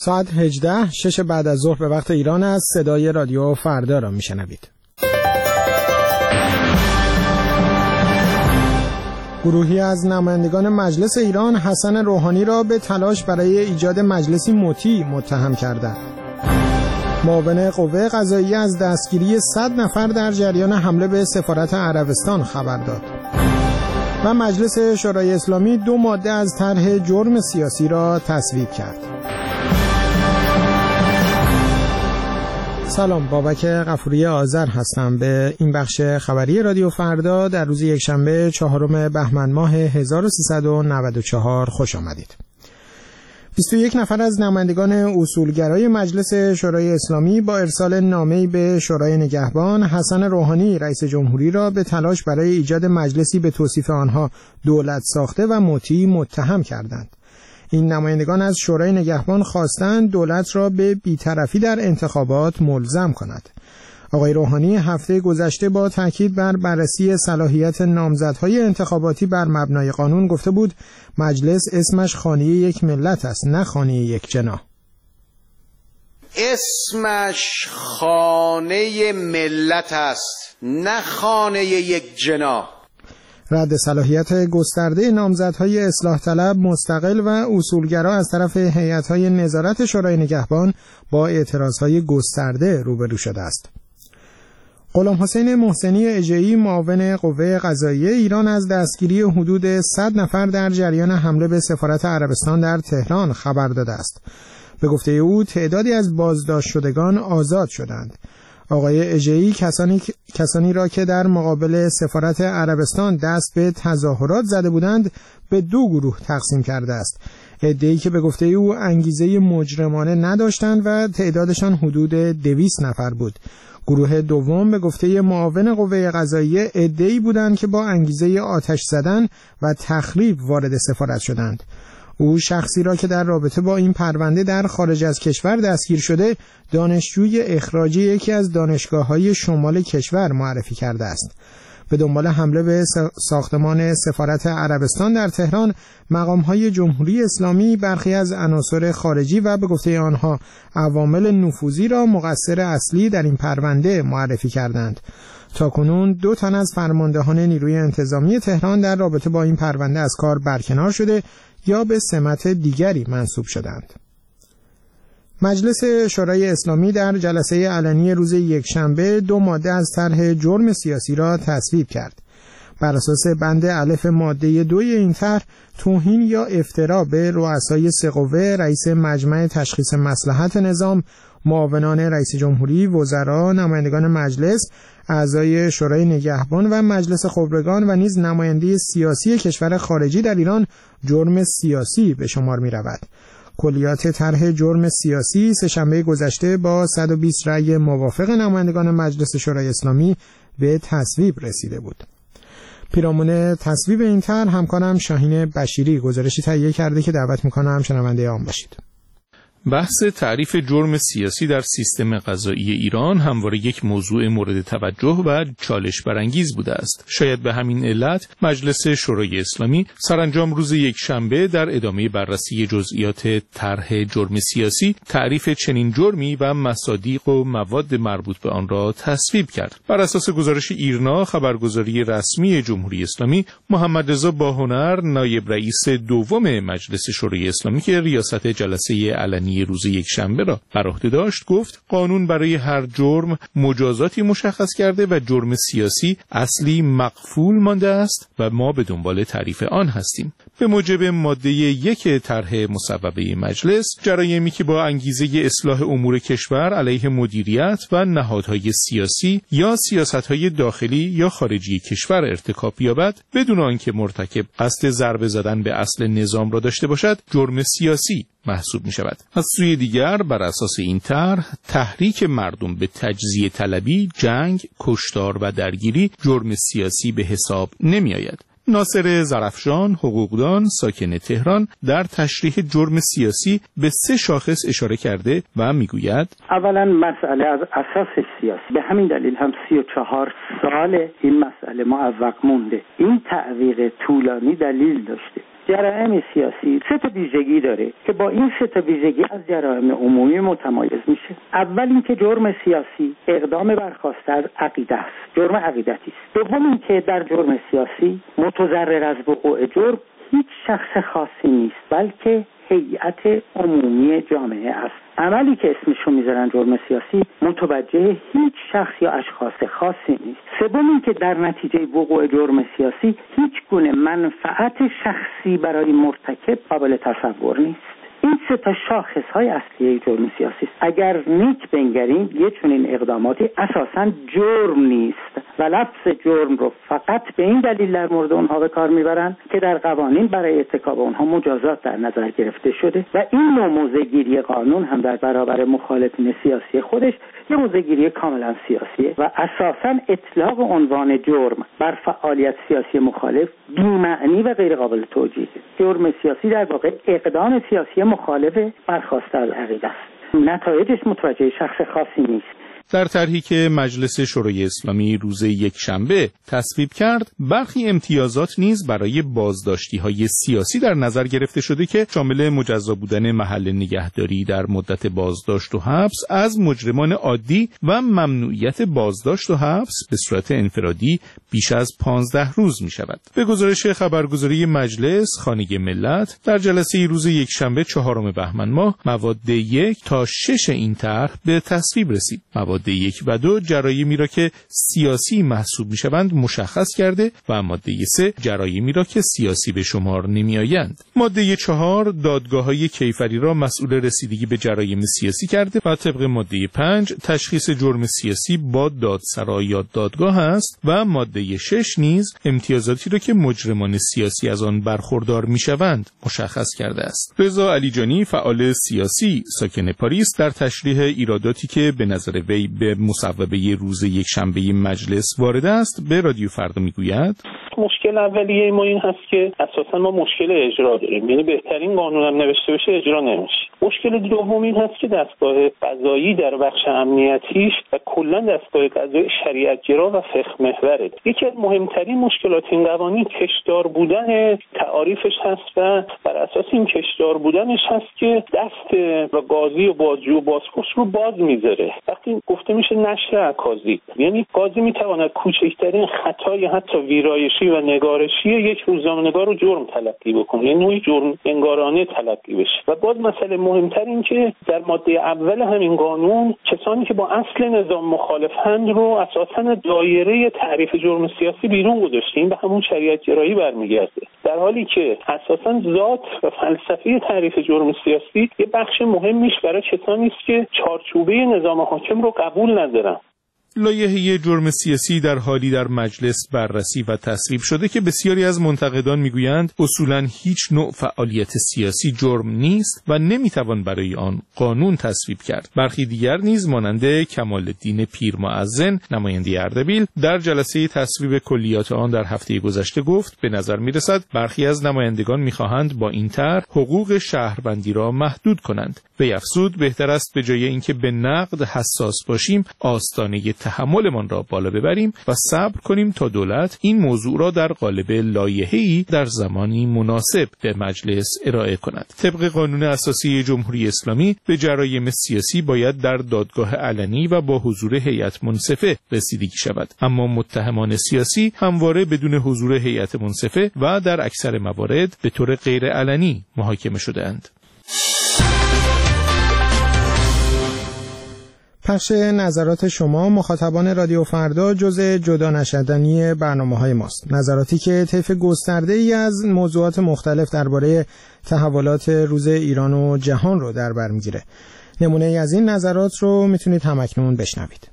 ساعت 18 6 بعد از ظهر به وقت ایران است. صدای رادیو فردا را میشنوید. گروهی از نمایندگان مجلس ایران حسن روحانی را به تلاش برای ایجاد مجلسی مطیع متهم کردند. معاون قوه قضاییه از دستگیری 100 نفر در جریان حمله به سفارت عربستان خبر داد. و مجلس شورای اسلامی 2 ماده از طرح جرم سیاسی را تصویب کرد. سلام، بابک غفوری آذر هستم. به این بخش خبری رادیو فردا در روز یکشنبه 4 بهمن ماه 1394 خوش آمدید. 21 نفر از نمایندگان اصولگرای مجلس شورای اسلامی با ارسال نامه‌ای به شورای نگهبان حسن روحانی رئیس جمهوری را به تلاش برای ایجاد مجلسی به توصیف آنها دولت ساخته و مطیع متهم کردند. این نمایندگان از شورای نگهبان خواستند دولت را به بی‌طرفی در انتخابات ملزم کند. آقای روحانی هفته گذشته با تاکید بر بررسی صلاحیت نامزدهای انتخاباتی بر مبنای قانون گفته بود مجلس اسمش خانه یک ملت است، نه خانه یک جناح. اسمش خانه ملت است، نه خانه یک جناح. رد صلاحیت گسترده نامزدهای اصلاح طلب، مستقل و اصولگرا از طرف هیئت‌های نظارت شورای نگهبان با اعتراضهای گسترده روبرو شده است. غلام حسین محسنی اژه‌ای معاون قوه قضاییه ایران از دستگیری حدود 100 نفر در جریان حمله به سفارت عربستان در تهران خبر داده است. به گفته او تعدادی از بازداشت شدگان آزاد شدند. آقای اژه‌ای کسانی را که در مقابل سفارت عربستان دست به تظاهرات زده بودند به 2 گروه تقسیم کرده است. عده‌ای که به گفته او انگیزه مجرمانه نداشتند و تعدادشان حدود 200 نفر بود. گروه دوم به گفته معاون قوه قضاییه عده‌ای بودند که با انگیزه آتش زدن و تخریب وارد سفارت شدند. او شخصی را که در رابطه با این پرونده در خارج از کشور دستگیر شده دانشجوی اخراجی یکی از دانشگاه‌های شمال کشور معرفی کرده است. به دنبال حمله به ساختمان سفارت عربستان در تهران، مقام‌های جمهوری اسلامی برخی از عناصر خارجی و به گفته آنها عوامل نفوذی را مقصر اصلی در این پرونده معرفی کردند. تاکنون 2 تن از فرماندهان نیروی انتظامی تهران در رابطه با این پرونده از کار برکنار شده یا به سمت دیگری منصوب شدند. مجلس شورای اسلامی در جلسه علنی روز یکشنبه 2 ماده از طرح جرم سیاسی را تصویب کرد. بر اساس بند الف ماده 2 این طرح، توهین یا افترا به رؤسای 3 قوه، رئیس مجمع تشخیص مصلحت نظام، معاونان رئیس جمهوری، وزرا، نمایندگان مجلس، اعضای شورای نگهبان و مجلس خبرگان و نیز نماینده سیاسی کشور خارجی در ایران جرم سیاسی به شمار می رود. کلیات طرح جرم سیاسی سه‌شنبه گذشته با 120 رأی موافق نمایندگان مجلس شورای اسلامی به تصویب رسیده بود. پیرامون تصویب این طرح همکارم شاهین بشیری گزارشی تهیه کرده که دعوت می‌کنم شنونده آن باشید. بحث تعریف جرم سیاسی در سیستم قضایی ایران همواره یک موضوع مورد توجه و چالش برانگیز بوده است. شاید به همین علت مجلس شورای اسلامی سرانجام روز یکشنبه در ادامه بررسی جزئیات طرح جرم سیاسی تعریف چنین جرمی و مصادیق و مواد مربوط به آن را تصویب کرد. بر اساس گزارش ایرنا، خبرگزاری رسمی جمهوری اسلامی، محمد رضا باهنر، نایب رئیس دوم مجلس شورای اسلامی که ریاست جلسه علنی روز یکشنبه را بر عهده داشت، گفت قانون برای هر جرم مجازاتی مشخص کرده و جرم سیاسی اصلی مقفول مانده است و ما به دنبال تعریف آن هستیم. به موجب ماده 1 طرح مصوبه مجلس، جرایمی که با انگیزه اصلاح امور کشور علیه مدیریت و نهادهای سیاسی یا سیاستهای داخلی یا خارجی کشور ارتکاب یابد بدون آنکه مرتکب قصد ضربه زدن به اصل نظام را داشته باشد، جرم سیاسی محسوب می شود. از سوی دیگر بر اساس این طرح، تحریک مردم به تجزیه طلبی، جنگ، کشتار و درگیری جرم سیاسی به حساب نمی آید. ناصر زرفشان، حقوقدان ساکن تهران، در تشریح جرم سیاسی به 3 شاخص اشاره کرده و میگوید: اولا مسئله از اساس سیاسی، به همین دلیل هم 34 سال این مسئله معوق مونده. این تعویق طولانی دلیل داشته. جرایم سیاسی 3 ویژگی داره که با این 3 ویژگی از جرایم عمومی متمایز میشه. اول اینکه جرم سیاسی اقدام برخواسته از عقیده است، جرم عقیدتی است. دوم اینکه در جرم سیاسی متضرر از وقوع جرم هیچ شخص خاصی نیست، بلکه هیئت عمومی جامعه است. عملی که اسمشو میذارن جرم سیاسی متوجه هیچ شخص یا اشخاص خاصی نیست. سوم این که در نتیجه وقوع جرم سیاسی هیچ گونه منفعت شخصی برای مرتکب قابل تصور نیست. این 3 شاخص‌های اصلی جرم سیاسی است. اگر نیک بنگریم یه چنین اقداماتی اساساً جرم نیست و لفظ جرم رو فقط به این دلیل در مورد اونها به کار میبرن که در قوانین برای ارتکاب اونها مجازات در نظر گرفته شده و این نوع موضع‌گیری قانون هم در برابر مخالفین سیاسی خودش یه موضع‌گیری کاملا سیاسیه و اساساً اطلاق عنوان جرم بر فعالیت سیاسی مخالف بی‌معنی و غیر قابل توجیه. جرم سیاسی در واقع اقدام سیاسی مخالف برخواسته از عقیده است. نتایجش متوجه شخص خاصی نیست. در طرحی که مجلس شورای اسلامی روز یکشنبه تصویب کرد، برخی امتیازات نیز برای بازداشتی‌های سیاسی در نظر گرفته شده که شامل مجزا بودن محل نگهداری در مدت بازداشت و حبس از مجرمان عادی و ممنوعیت بازداشت و حبس به صورت انفرادی بیش از 15 روز می‌شود. به گزارش خبرگزاری مجلس خانه ملت، در جلسه روز یکشنبه 4 بهمن ماه مواد 1 تا 6 این طرح به تصویب رسید. ماده 1 و 2 جرایمی را که سیاسی محسوب می‌شوند مشخص کرده و ماده 3 جرایمی را که سیاسی به شمار نمی‌آیند. ماده 4 دادگاه‌های کیفری را مسئول رسیدگی به جرایم سیاسی کرده و طبق ماده 5 تشخیص جرم سیاسی با دادسرا یا دادگاه است و ماده 6 نیز امتیازاتی را که مجرمان سیاسی از آن برخوردار می‌شوند مشخص کرده است. رضا علیجانی فعال سیاسی ساکن پاریس در تشریح ایراداتی که به نظر وی به مصوبه روز یکشنبه مجلس وارد است به رادیو فردا میگوید: مشکل اولیه ما این هست که اساسا ما مشکل اجرا داریم، یعنی بهترین قانون هم نوشته بشه اجرا نمیشه. مشکل دوم این هست که دستگاه قضایی در بخش امنیتیش و کلا دستگاه قضایی شریعت‌گرا و فقه محوره. یکی از مهمترین مشکلات این قوانین کشدار بودن تعاریفش هست و بر اساس این کشدار بودنش هست که دست و قاضی و بازجو و بازپرس رو باز میذاره. وقتی گفته میشه نشر عکاسی، یعنی قاضی میتواند کوچکترین خطای حتی ویرایشی و نگارشی یک روزنامه‌نگار رو جرم تلقی بکنه، یعنی نوعی جرم انگارانه تلقی بشه. و باز مسئله مهمتر این که در ماده اول همین قانون کسانی که با اصل نظام مخالفند رو اساساً دایره تعریف جرم سیاسی بیرون گذاشته، این به همون شریعت گرایی برمیگرده، در حالی که اساساً ذات و فلسفه تعریف جرم سیاسی یه بخش مهمیش برای کسانی است که چارچوبه نظام حاکم رو قبول ندارن. لایحه جرم سیاسی در حالی در مجلس بررسی و تصویب شده که بسیاری از منتقدان میگویند اصولاً هیچ نوع فعالیت سیاسی جرم نیست و نمیتوان برای آن قانون تصویب کرد. برخی دیگر نیز مانند کمال‌الدین پیرمعزن نماینده اردبیل در جلسه تصویب کلیات آن در هفته گذشته گفت به نظر میرسد برخی از نمایندگان میخواهند با این طرح حقوق شهروندی را محدود کنند. وی افزود بهتر است به جای اینکه به نقد حساس باشیم آستانه تحملمان را بالا ببریم و صبر کنیم تا دولت این موضوع را در قالب لایحه‌ای در زمانی مناسب به مجلس ارائه کند. طبق قانون اساسی جمهوری اسلامی به جرایم سیاسی باید در دادگاه علنی و با حضور هیئت منصفه رسیدگی شود، اما متهمان سیاسی همواره بدون حضور هیئت منصفه و در اکثر موارد به طور غیر علنی محاکمه شده‌اند. پخش نظرات شما مخاطبان رادیو فردا جزء جدا نشدنی برنامه‌های ماست. نظراتی که طیف گسترده‌ای از موضوعات مختلف درباره تحولات روز ایران و جهان رو در بر می‌گیره. نمونه‌ای از این نظرات رو میتونید همکنون بشنوید.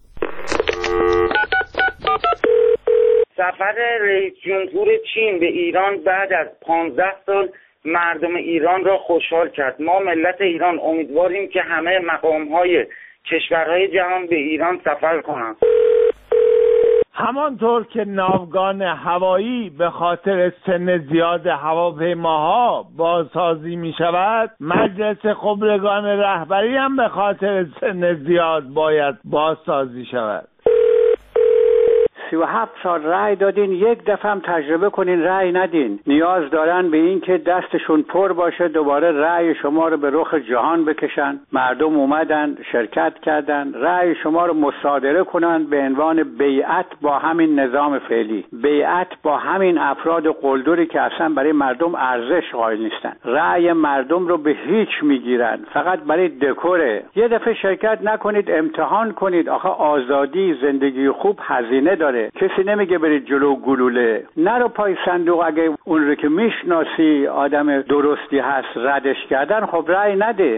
سفر رئیس جمهور چین به ایران بعد از 15 سال مردم ایران را خوشحال کرد. ما ملت ایران امیدواریم که همه مقام‌های کشورهای جهان به ایران سفر کنند. همانطور که ناوگان هوایی به خاطر سن زیاد هواپیماها بازسازی می شود، مجلس خبرگان رهبری هم به خاطر سن زیاد باید بازسازی شود. 37 سال رأی دادین، یک دفعه هم تجربه کنین رأی ندین. نیاز دارن به این که دستشون پر باشه دوباره رأی شما رو به رخ جهان بکشن. مردم اومدن شرکت کردن، رأی شما رو مصادره کنن به عنوان بیعت با همین نظام فعلی، بیعت با همین افراد قلدری که اصلا برای مردم ارزش قائل نیستن. رأی مردم رو به هیچ میگیرن، فقط برای دکوره. یه دفعه شرکت نکنید، امتحان کنید. آخه آزادی، زندگی خوب هزینه داره. کسی نمیگه برید جلو گلوله. نرو پای صندوق. اگه اون رو که میشناسی آدم درستی هست ردش کردن، خب رأی نده.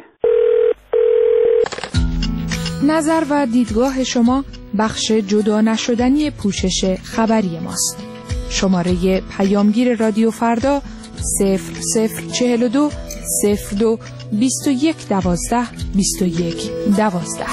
نظر و دیدگاه شما بخش جدا نشدنی پوشش خبری ماست. شماره پیامگیر رادیو فردا 0042 02 21 12 21 12.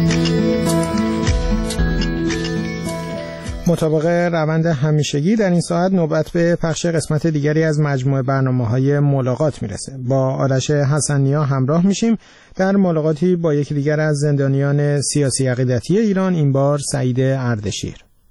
مطابق روند همیشگی در این ساعت نوبت به پخش قسمت دیگری از مجموعه برنامه‌های ملاقات میرسه. با آرش حسن‌نیا همراه میشیم در ملاقاتی با یکی دیگر از زندانیان سیاسی عقیدتی ایران، این بار سعید اردشیر.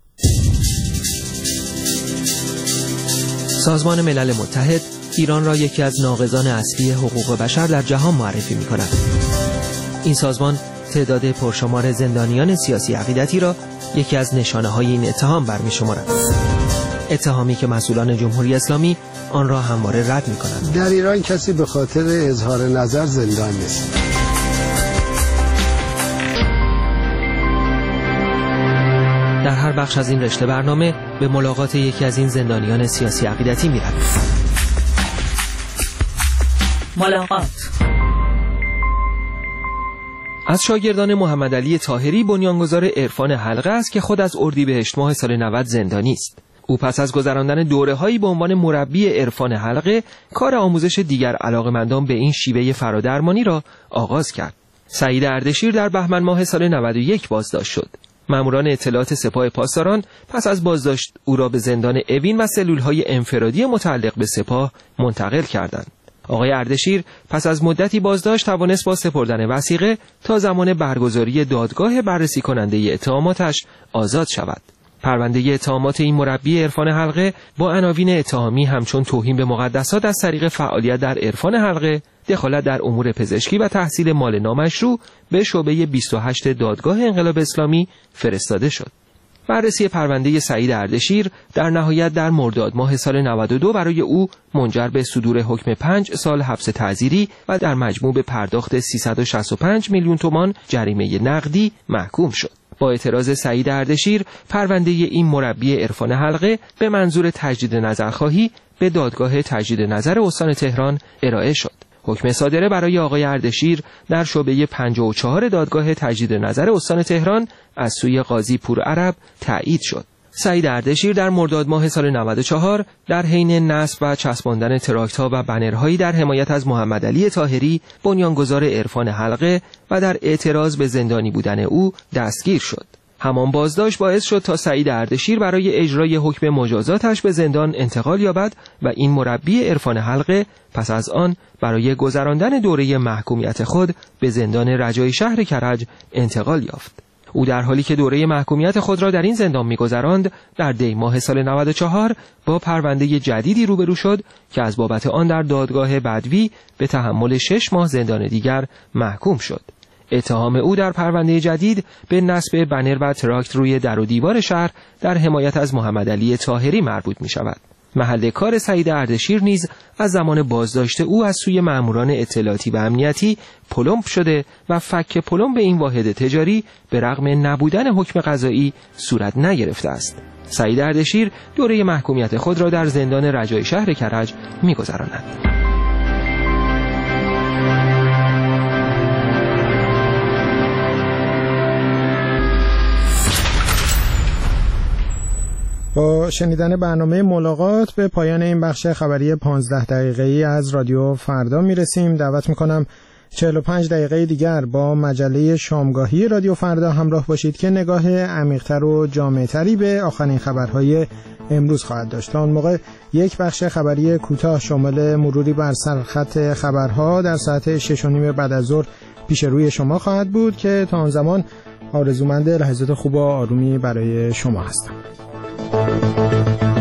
سازمان ملل متحد ایران را یکی از ناقضان اصلی حقوق بشر در جهان معرفی می‌کند. این سازمان تعداد پرشمار زندانیان سیاسی عقیدتی را یکی از نشانه‌های این اتهام برمی‌شمارد. اتهامی که مسئولان جمهوری اسلامی آن را همواره رد می‌کنند. در ایران کسی به خاطر اظهار نظر زندان نیست. در هر بخش از این رشته برنامه به ملاقات یکی از این زندانیان سیاسی عقیدتی می‌رویم. ملاقات از شاگردان محمدعلی طاهری بنیانگذار عرفان حلقه است که خود از اردیبهشت ماه سال 90 زندانی است. او پس از گذراندن دوره‌هایی به عنوان مربی عرفان حلقه کار آموزش دیگر علاقه‌مندان به این شیوه فرادرمانی را آغاز کرد. سعید اردشیر در بهمن ماه سال 91 بازداشت شد. ماموران اطلاعات سپاه پاسداران پس از بازداشت او را به زندان اوین و سلول‌های انفرادی متعلق به سپاه منتقل کردند. آقای اردشیر پس از مدتی بازداشت توانست با سپردن وثیقه تا زمان برگزاری دادگاه بررسی کننده اتهاماتش آزاد شود. پرونده اتهامات این مربی عرفان حلقه با عناوین اتهامی همچون توهین به مقدسات از طریق فعالیت در عرفان حلقه، دخالت در امور پزشکی و تحصیل مال نامشروع به شعبه 28 دادگاه انقلاب اسلامی فرستاده شد. بررسی پرونده سعید اردشیر در نهایت در مرداد ماه سال 92 برای او منجر به صدور حکم 5 سال حبس تعزیری و در مجموع به پرداخت 365 میلیون تومان جریمه نقدی محکوم شد. با اعتراض سعید اردشیر، پرونده این مربی عرفان حلقه به منظور تجدید نظرخواهی به دادگاه تجدید نظر استان تهران ارائه شد. حکم صادره برای آقای اردشیر در شعبه 54 دادگاه تجدید نظر استان تهران از سوی قاضی پورعرب تایید شد. سعید اردشیر در مرداد ماه سال 94 در حین نصب و چسباندن تراکت‌ها و بنرهایی در حمایت از محمدعلی طاهری بنیانگذار عرفان حلقه و در اعتراض به زندانی بودن او دستگیر شد. همان بازداشت باعث شد تا سعید اردشیر برای اجرای حکم مجازاتش به زندان انتقال یابد و این مربی عرفان حلقه پس از آن برای گذراندن دوره محکومیت خود به زندان رجایی شهر کرج انتقال یافت. او در حالی که دوره محکومیت خود را در این زندان می‌گذراند، در دی ماه سال 94 با پرونده جدیدی روبرو شد که از بابت آن در دادگاه بدوی به تحمل 6 ماه زندان دیگر محکوم شد. اتهام او در پرونده جدید به نصب بنر و تراکت روی در و دیوار شهر در حمایت از محمدعلی طاهری مربوط می شود. محل کار سعید اردشیر نیز از زمان بازداشت او از سوی ماموران اطلاعاتی و امنیتی پلمب شده و فک پلمب این واحد تجاری به رغم نبودن حکم قضایی صورت نگرفته است. سعید اردشیر دوره محکومیت خود را در زندان رجایی شهر کرج می گذراند. با شنیدن برنامه ملاقات به پایان این بخش خبری 15 دقیقه‌ای از رادیو فردا میرسیم. دعوت میکنم 45 دقیقه دیگر با مجله شامگاهی رادیو فردا همراه باشید که نگاه عمیق‌تر و جامع‌تری به آخرین خبرهای امروز خواهد داشت. تا اون موقع یک بخش خبری کوتاه شامل مروری بر سرخط خبرها در ساعت 6:30 بعد از ظهر پیش روی شما خواهد بود که تا آن زمان آرزومند لحظات خوب و آرومی برای شما هستم. ملاقات.